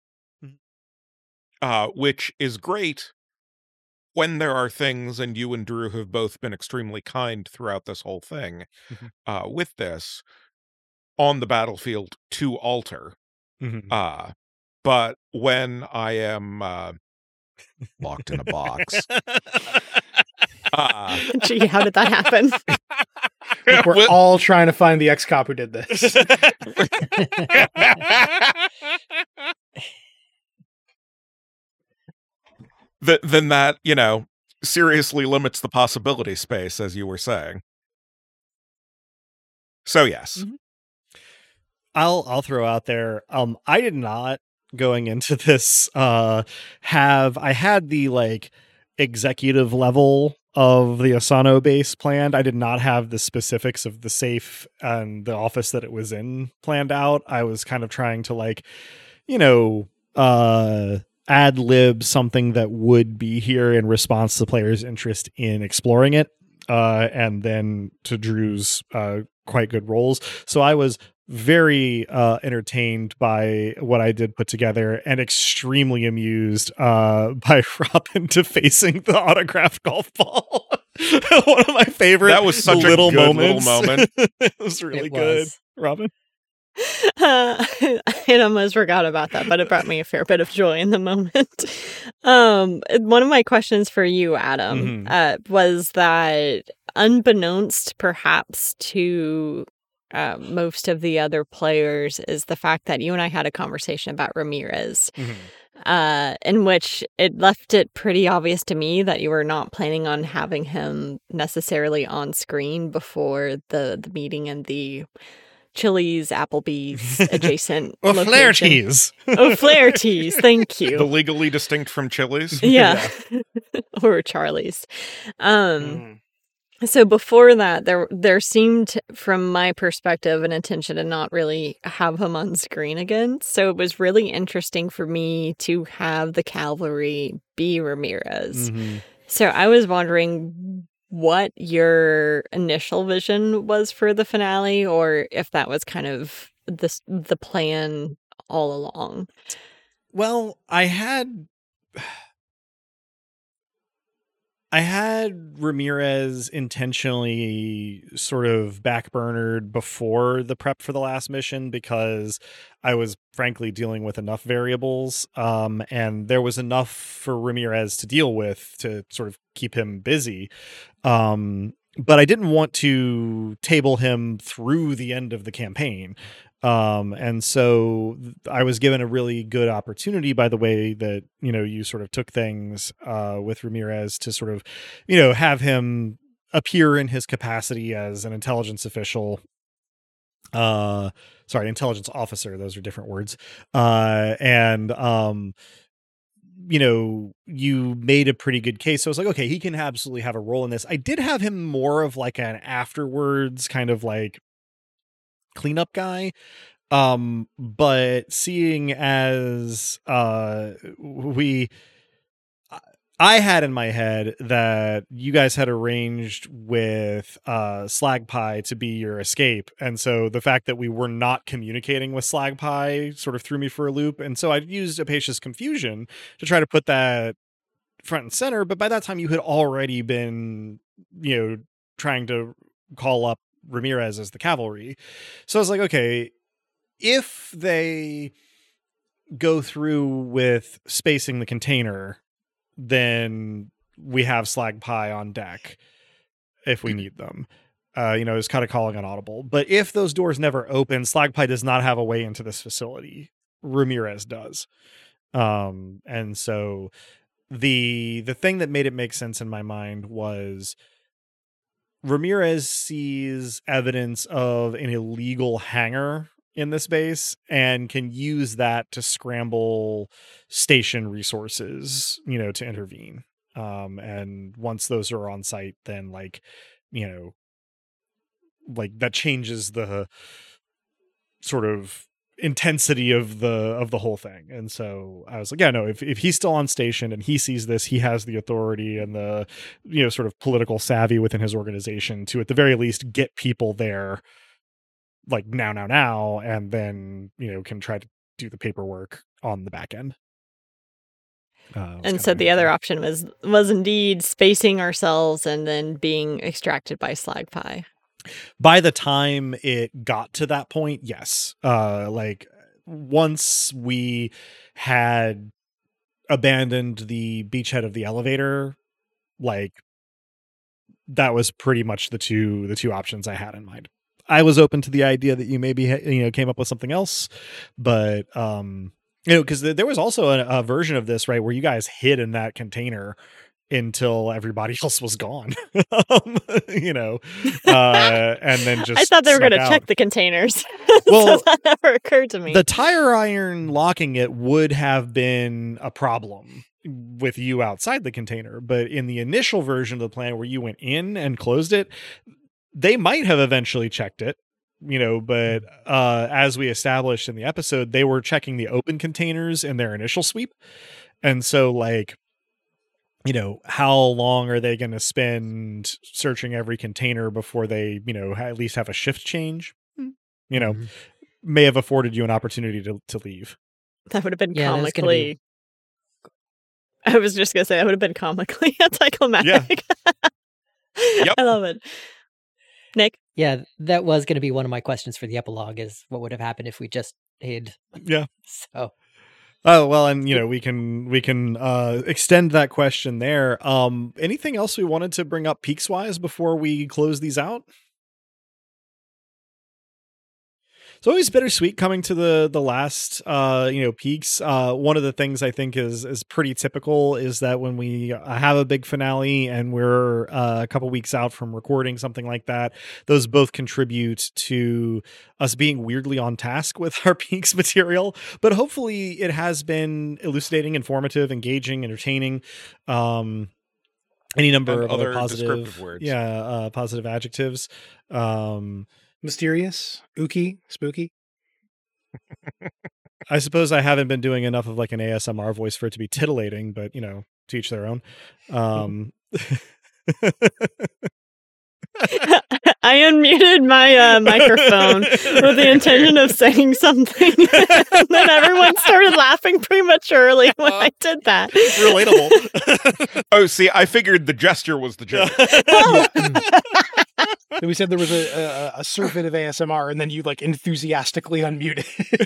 uh, which is great when there are things, and you and Drew have both been extremely kind throughout this whole thing uh, with this, on the battlefield to alter.
Mm-hmm.
Uh, but when I am uh, locked in a box, uh,
Gee, how did that happen?
Like, we're
well-
all trying to find the ex-cop who did this.
th- then that, you know, seriously limits the possibility space, as you were saying. So yes.
Mhm. I'll I'll throw out there. Um, I did not going into this uh have I had the like executive level of the Asano base planned. I did not have the specifics of the safe and the office that it was in planned out. I was kind of trying to like, you know, uh ad lib something that would be here in response to players' interest in exploring it. Uh, and then to Drew's uh, quite good rolls. So I was very uh, entertained by what I did put together and extremely amused uh, by Robin defacing the autographed golf ball. One of my favorite
That was such a
little
good little
moments.
moment.
It was really
It
good.
was.
Robin?
Uh, I almost forgot about that, but it brought me a fair bit of joy in the moment. Um, one of my questions for you, Adam,
Mhm.
uh, was that unbeknownst perhaps to uh, most of the other players is the fact that you and I had a conversation about Ramirez, uh, in which it left it pretty obvious to me that you were not planning on having him necessarily on screen before the, the meeting in the Chili's, Applebee's adjacent
Or
location.
Flaherty's.
Oh, Flaherty's. Thank
The
you.
legally distinct from Chili's.
Yeah. Or Charlie's. Um,
Mm.
So before that, there there seemed, from my perspective, an intention to not really have him on screen again. So it was really interesting for me to have the cavalry be Ramirez.
Mhm.
So I was wondering what your initial vision was for the finale, or if that was kind of the the plan all along.
Well, I had I had Ramirez intentionally sort of backburnered before the prep for the last mission because I was frankly dealing with enough variables, um, and there was enough for Ramirez to deal with to sort of keep him busy. Um, but I didn't want to table him through the end of the campaign. Um, and so th- I was given a really good opportunity by the way that, you know, you sort of took things, uh, with Ramirez to sort of, you know, have him appear in his capacity as an intelligence official, uh, sorry, intelligence officer. Those are different words. Uh, and, um, you know, you made a pretty good case. So I was like, okay, he can absolutely have a role in this. I did have him more of like an afterwards kind of like cleanup guy. Um, but seeing as uh we I had in my head that you guys had arranged with uh Slag Pie to be your escape. And so the fact that we were not communicating with Slag Pie sort of threw me for a loop. And so I used Apacious Confusion to try to put that front and center. But by that time you had already been, you know, trying to call up Ramirez as the cavalry. So I was like, okay, if they go through with spacing the container, then we have Slag Pie on deck if we need them. Uh, you know, is kind of calling an audible. But if those doors never open, Slagpie does not have a way into this facility. Ramirez does. Um, and so the the thing that made it make sense in my mind was Ramirez sees evidence of an illegal hangar in this base and can use that to scramble station resources, you know, to intervene. Um, and once those are on site, then like, you know, like that changes the sort of intensity of the of the whole thing. And so I was like, yeah, no, if, if he's still on station and he sees this, he has the authority and the, you know, sort of political savvy within his organization to at the very least get people there like now now now and then, you know, can try to do the paperwork on the back end. Uh,
and so the other option was was indeed spacing ourselves and then being extracted by Slagpie.
By the time it got to that point, yes. Uh, like once we had abandoned the beachhead of the elevator, like that was pretty much the two the two options I had in mind. I was open to the idea that you maybe you know came up with something else, but um, you know, because there was also a, a version of this, right, where you guys hid in that container until everybody else was gone, um, you know, uh, and then just
I thought they were going to
out.
check the containers.
Well,
so that never occurred to me.
The tire iron locking it would have been a problem with you outside the container, but in the initial version of the plan where you went in and closed it, they might have eventually checked it, you know, but uh, as we established in the episode, they were checking the open containers in their initial sweep. And so like, you know, how long are they going to spend searching every container before they, you know, at least have a shift change? You know, mm-hmm. may have afforded you an opportunity to, to leave.
That would have been
yeah,
comically. Be... I was just going to say that would have been comically anticlimactic.
Yeah. Yep.
I love it. Nick?
Yeah, that was going to be one of my questions for the epilogue is what would have happened if we just hid.
Yeah.
So.
Oh, well, and you know, we can we can uh, extend that question there. Um, anything else we wanted to bring up peaks wise before we close these out? It's always bittersweet coming to the the last uh, you know peaks. Uh, one of the things I think is is pretty typical is that when we have a big finale and we're uh, a couple weeks out from recording something like that, those both contribute to us being weirdly on task with our peaks material. But hopefully, it has been elucidating, informative, engaging, entertaining. Um, any number
and
of
other
other positive
descriptive words.
Yeah, uh, positive adjectives. Um,
Mysterious, ooky, spooky.
I suppose I haven't been doing enough of like an A S M R voice for it to be titillating, but you know, to each their own. Um,
I unmuted my uh, microphone with the intention of saying something, and then everyone started laughing prematurely when I did that.
Relatable.
Oh, see, I figured the gesture was the joke.
Oh.
We said there was a, a, a surfeit of A S M R, and then you like enthusiastically unmuted.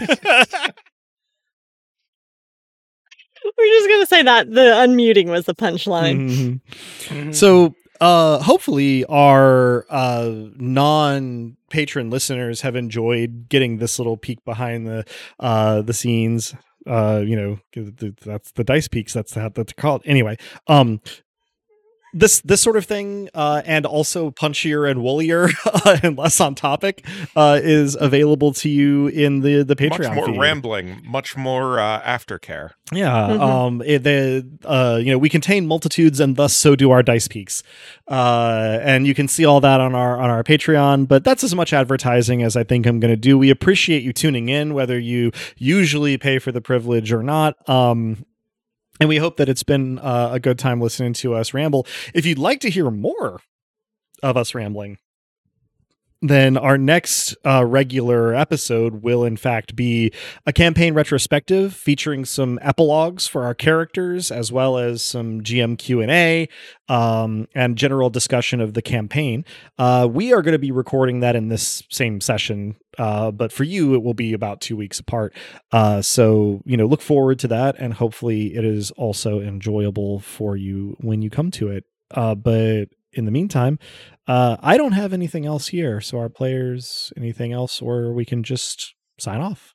We're just gonna say that the unmuting was the punchline.
Mm-hmm. Mm-hmm. So, uh, hopefully, our uh, non-patron listeners have enjoyed getting this little peek behind the uh, the scenes. Uh, you know, that's the dice peaks. That's that that's called. Anyway, um. This this sort of thing, uh, and also punchier and woollier uh, and less on topic, uh, is available to you in the the Patreon.
Much more
feed.
rambling, much more uh, aftercare.
Yeah,
Mm-hmm.
um, it, the uh, you know we contain multitudes, and thus so do our dice peaks, uh, and you can see all that on our on our Patreon. But that's as much advertising as I think I'm going to do. We appreciate you tuning in, whether you usually pay for the privilege or not. Um, And we hope that it's been uh, a good time listening to us ramble. If you'd like to hear more of us rambling, then our next uh, regular episode will, in fact, be a campaign retrospective featuring some epilogues for our characters, as well as some G M Q and A um, and general discussion of the campaign. Uh, we are going to be recording that in this same session, uh, but for you, it will be about two weeks apart. Uh, so, you know, look forward to that, and hopefully it is also enjoyable for you when you come to it. Uh, but in the meantime, uh, I don't have anything else here. So our players, anything else, or we can just sign off.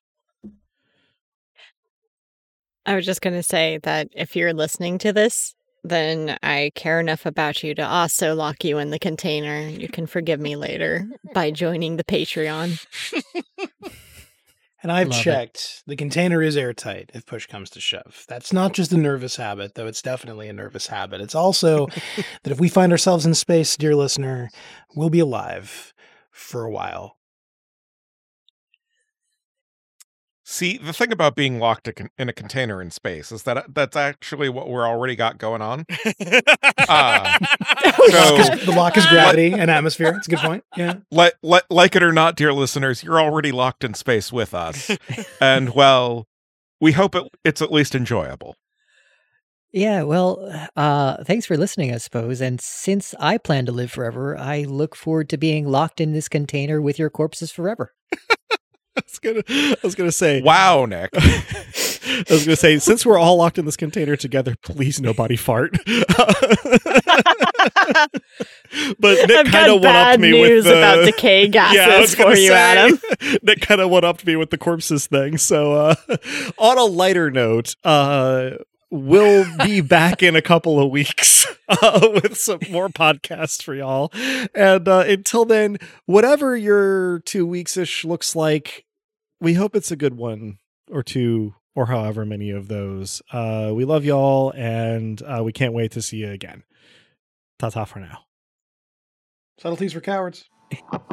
I was just going to say that if you're listening to this, then I care enough about you to also lock you in the container. You can forgive me later by joining the Patreon.
And I've
Love it.
checked. The container is airtight if push comes to shove. That's not just a nervous habit, though it's definitely a nervous habit. It's also that if we find ourselves in space, dear listener, we'll be alive for a while.
See, the thing about being locked a con- in a container in space is that uh, that's actually what we're already got going on. Uh,
The lock
so,
is- the lock is gravity and atmosphere. That's a good point. Yeah.
like, like, like it or not, dear listeners, you're already locked in space with us. And, well, we hope it, it's at least enjoyable.
Yeah, well, uh, thanks for listening, I suppose. And since I plan to live forever, I look forward to being locked in this container with your corpses forever.
I was gonna, I was gonna say,
Wow, Nick.
I was gonna say, since we're all locked in this container together, please nobody fart. But Nick
I've
kind of
got bad
one-upped me with
news
the
about decay gases
yeah, I was
for
gonna
you,
say,
Adam.
Nick kind of one-upped me with the corpses thing. So, uh, on a lighter note, uh, we'll be back in a couple of weeks uh, with some more podcasts for y'all. And uh, until then, whatever your two weeks-ish looks like, we hope it's a good one or two or however many of those. Uh, we love y'all, and uh, we can't wait to see you again. Ta-ta for now.
Subtleties for cowards.